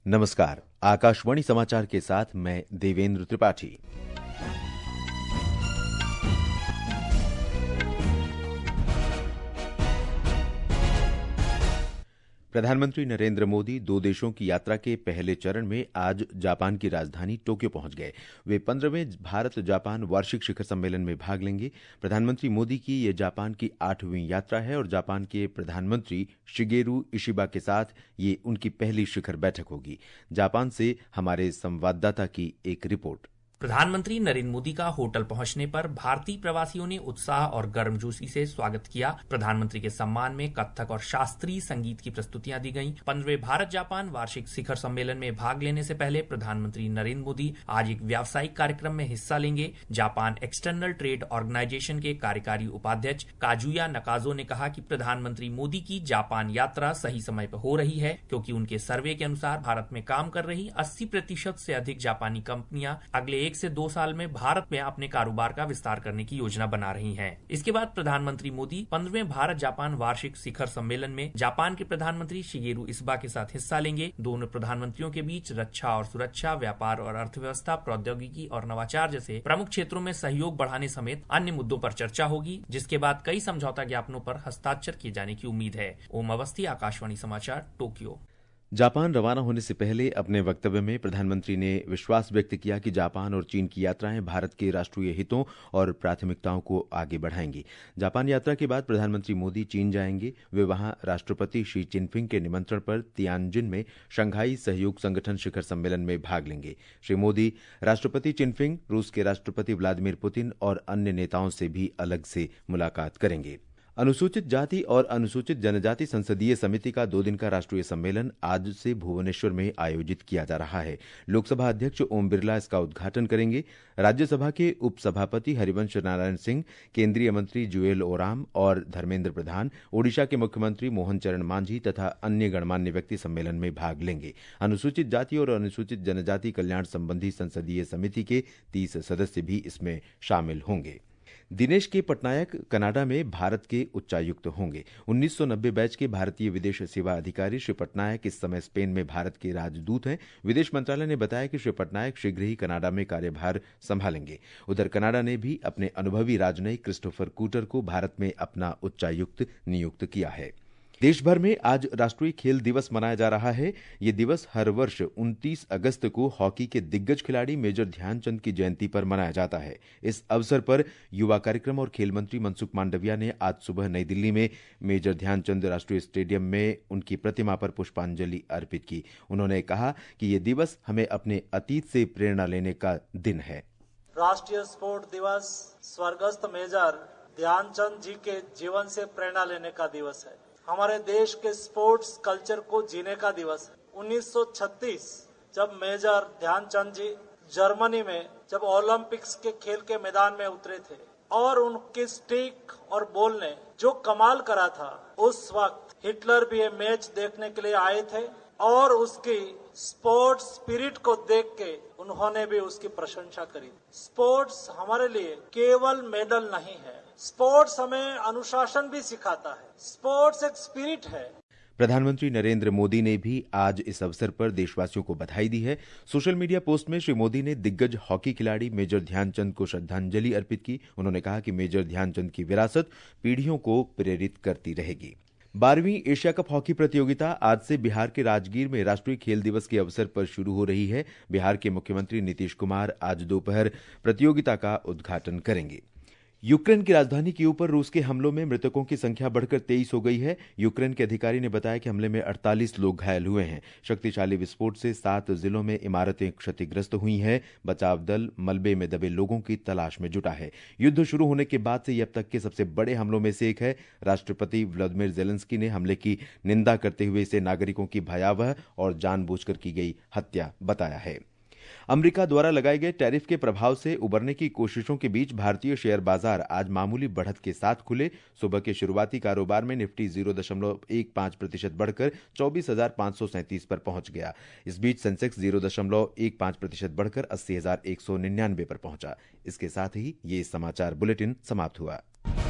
नमस्कार। आकाशवाणी समाचार के साथ मैं देवेंद्र त्रिपाठी। प्रधानमंत्री नरेंद्र मोदी 2 देशों की यात्रा के पहले चरण में आज जापान की राजधानी टोक्यो पहुंच गए। वे 15वें भारत जापान वार्षिक शिखर सम्मेलन में भाग लेंगे। प्रधानमंत्री मोदी की ये जापान की 8वीं यात्रा है और जापान के प्रधानमंत्री शिगेरू इशिबा के साथ ये उनकी पहली शिखर बैठक होगी। जापान से हमारे संवाददाता की एक रिपोर्ट। प्रधानमंत्री नरेंद्र मोदी का होटल पहुंचने पर भारतीय प्रवासियों ने उत्साह और गर्मजोशी से स्वागत किया। प्रधानमंत्री के सम्मान में कथक और शास्त्रीय संगीत की प्रस्तुतियां दी गईं। 15वें भारत जापान वार्षिक शिखर सम्मेलन में भाग लेने से पहले प्रधानमंत्री नरेंद्र मोदी आज एक व्यावसायिक कार्यक्रम में हिस्सा लेंगे। जापान एक्सटर्नल ट्रेड ऑर्गेनाइजेशन के कार्यकारी उपाध्यक्ष काजुया नकाजो ने कहा कि प्रधानमंत्री मोदी की जापान यात्रा सही समय पर हो रही है, क्योंकि उनके सर्वे के अनुसार भारत में काम कर रही 80% से अधिक जापानी कंपनियां अगले 1 से 2 साल में भारत में अपने कारोबार का विस्तार करने की योजना बना रही हैं। इसके बाद प्रधानमंत्री मोदी 15वें भारत जापान वार्षिक शिखर सम्मेलन में जापान के प्रधानमंत्री शिगेरू इशिबा के साथ हिस्सा लेंगे। दोनों प्रधानमंत्रियों के बीच रक्षा और सुरक्षा, व्यापार और अर्थव्यवस्था, प्रौद्योगिकी और नवाचार जैसे प्रमुख क्षेत्रों में सहयोग बढ़ाने समेत अन्य मुद्दों पर चर्चा होगी, जिसके बाद कई समझौता ज्ञापनों पर हस्ताक्षर किए जाने की उम्मीद है। ओम अवस्थी, आकाशवाणी समाचार, टोक्यो। जापान रवाना होने से पहले अपने वक्तव्य में प्रधानमंत्री ने विश्वास व्यक्त किया कि जापान और चीन की यात्राएं भारत के राष्ट्रीय हितों और प्राथमिकताओं को आगे बढ़ाएंगी। जापान यात्रा के बाद प्रधानमंत्री मोदी चीन जाएंगे। वे वहां राष्ट्रपति शी जिनपिंग के निमंत्रण पर तियानजिन में शंघाई सहयोग संगठन शिखर सम्मेलन में भाग लेंगे। श्री मोदी राष्ट्रपति जिनपिंग, रूस के राष्ट्रपति व्लादिमीर पुतिन और अन्य नेताओं से भी अलग से मुलाकात करेंगे। अनुसूचित जाति और अनुसूचित जनजाति संसदीय समिति का 2 दिन का राष्ट्रीय सम्मेलन आज से भुवनेश्वर में आयोजित किया जा रहा है। लोकसभा अध्यक्ष ओम बिरला इसका उद्घाटन करेंगे। राज्यसभा के उपसभापति हरिवंश नारायण सिंह, केंद्रीय मंत्री जुएल ओराम और धर्मेंद्र प्रधान, ओडिशा के मुख्यमंत्री मोहन चरण मांझी तथा अन्य गणमान्य व्यक्ति सम्मेलन में भाग लेंगे। अनुसूचित जाति और अनुसूचित जनजाति कल्याण संबंधी संसदीय समिति के 30 सदस्य भी इसमें शामिल होंगे। दिनेश के पटनायक कनाडा में भारत के उच्चायुक्त होंगे। 1990 बैच के भारतीय विदेश सेवा अधिकारी श्री पटनायक इस समय स्पेन में भारत के राजदूत हैं। विदेश मंत्रालय ने बताया कि श्री पटनायक शीघ्र ही कनाडा में कार्यभार संभालेंगे। उधर कनाडा ने भी अपने अनुभवी राजनयिक क्रिस्टोफर कूटर को भारत में अपना उच्चायुक्त नियुक्त किया है। देश भर में आज राष्ट्रीय खेल दिवस मनाया जा रहा है। ये दिवस हर वर्ष 29 अगस्त को हॉकी के दिग्गज खिलाड़ी मेजर ध्यानचंद की जयंती पर मनाया जाता है। इस अवसर पर युवा कार्यक्रम और खेल मंत्री मनसुख मांडविया ने आज सुबह नई दिल्ली में मेजर ध्यानचंद राष्ट्रीय स्टेडियम में उनकी प्रतिमा पर पुष्पांजलि अर्पित की। उन्होंने कहा कि ये दिवस हमें अपने अतीत से प्रेरणा लेने का दिन है। राष्ट्रीय स्पोर्ट दिवस स्वर्गस्थ मेजर ध्यानचंद जी के जीवन से प्रेरणा लेने का दिवस है। हमारे देश के स्पोर्ट्स कल्चर को जीने का दिवस है। 1936 जब मेजर ध्यानचंद जी जर्मनी में जब ओलंपिक्स के खेल के मैदान में उतरे थे और उनकी स्टिक और बॉल ने जो कमाल करा था, उस वक्त हिटलर भी ये मैच देखने के लिए आए थे और उसकी स्पोर्ट्स स्पिरिट को देख के उन्होंने भी उसकी प्रशंसा करी। स्पोर्ट्स हमारे लिए केवल मेडल नहीं है, स्पोर्ट्स हमें अनुशासन भी सिखाता है। स्पोर्ट्स एक स्पिरिट है। प्रधानमंत्री नरेंद्र मोदी ने भी आज इस अवसर पर देशवासियों को बधाई दी है। सोशल मीडिया पोस्ट में श्री मोदी ने दिग्गज हॉकी खिलाड़ी मेजर ध्यानचंद को श्रद्धांजलि अर्पित की। उन्होंने कहा कि मेजर ध्यानचंद की विरासत पीढ़ियों को प्रेरित करती रहेगी। 12वीं एशिया कप हॉकी प्रतियोगिता आज से बिहार के राजगीर में राष्ट्रीय खेल दिवस के अवसर पर शुरू हो रही है। बिहार के मुख्यमंत्री नीतीश कुमार आज दोपहर प्रतियोगिता का उद्घाटन करेंगे। यूक्रेन की राजधानी के ऊपर रूस के हमलों में मृतकों की संख्या बढ़कर 23 हो गई है। यूक्रेन के अधिकारी ने बताया कि हमले में 48 लोग घायल हुए हैं। शक्तिशाली विस्फोट से 7 जिलों में इमारतें क्षतिग्रस्त हुई हैं। बचाव दल मलबे में दबे लोगों की तलाश में जुटा है। युद्ध शुरू होने के बाद से यह अब तक के सबसे बड़े हमलों में से एक है। राष्ट्रपति व्लादिमीर जेलेंस्की ने हमले की निंदा करते हुए इसे नागरिकों की भयावह और जानबूझकर की गई हत्या बताया है। अमेरिका द्वारा लगाए गए टैरिफ के प्रभाव से उबरने की कोशिशों के बीच भारतीय शेयर बाजार आज मामूली बढ़त के साथ खुले। सुबह के शुरुआती कारोबार में निफ्टी 0.15% बढ़कर 24,537 पर पहुंच गया। इस बीच सेंसेक्स 0.15% बढ़कर 80,199 पर पहुंचा। इसके साथ ही ये समाचार बुलेटिन समाप्त हुआ।